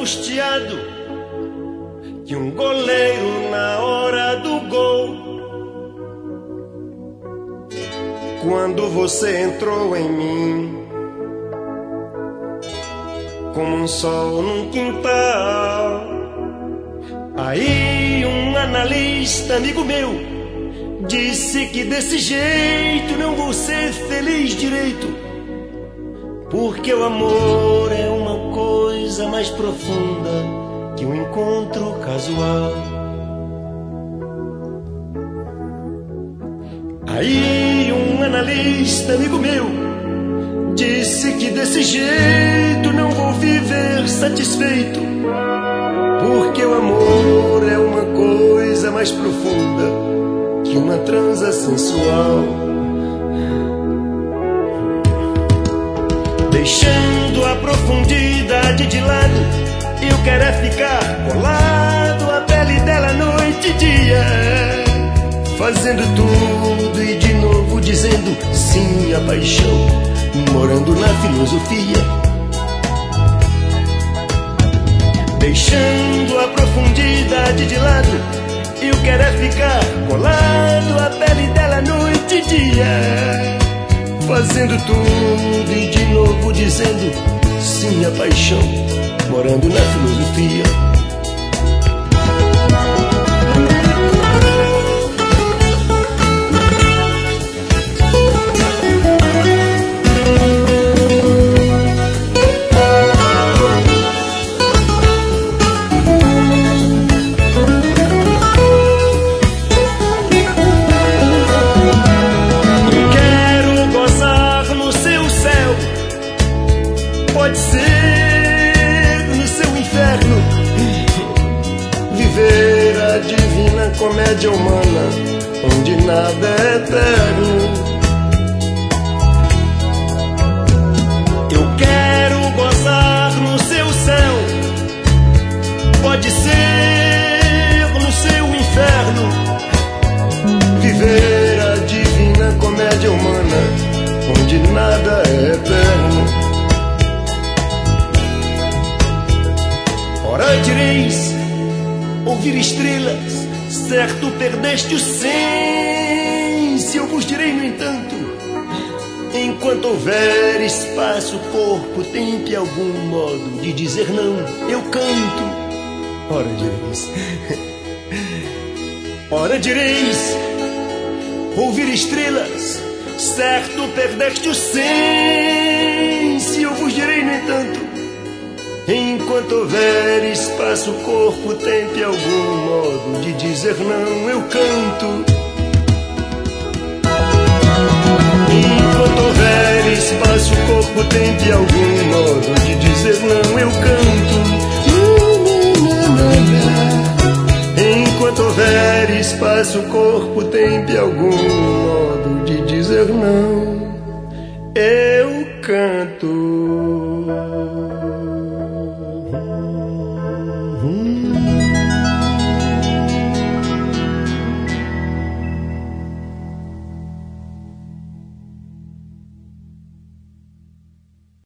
angustiado que um goleiro na hora do gol. Quando você entrou em mim, como um sol num quintal. Aí um analista amigo meu disse que desse jeito não vou ser feliz direito, porque o amor é uma coisa mais profunda que um encontro casual. Aí um analista amigo meu disse que desse jeito não vou viver satisfeito, porque o amor é uma coisa mais profunda que uma transa sensual. Deixando a profundidade de lado, eu quero é ficar colado à pele dela noite e dia, fazendo tudo e de novo dizendo sim à paixão, morando na filosofia. Deixando a profundidade de lado, eu quero é ficar colado à pele dela noite e dia, fazendo tudo e de novo dizendo sim à paixão, morando na filosofia. Pode ser no seu inferno, viver a divina comédia humana, onde nada é eterno. Eu quero gozar no seu céu, pode ser no seu inferno, viver a divina comédia humana, onde nada é eterno. Ora direis, ouvir estrelas, certo perdeste o senso. Eu vos direi, no entanto, enquanto houver espaço, corpo, tempo e algum modo de dizer não, eu canto. Ora direis, ora direis, ouvir estrelas, certo perdeste o senso. Eu vos direi, no entanto, enquanto houver espaço, corpo, tempo e algum modo de dizer não, eu canto. Enquanto houver espaço, corpo, tempo e algum modo de dizer não, eu canto. Enquanto houver espaço, corpo, tempo e algum modo de dizer não.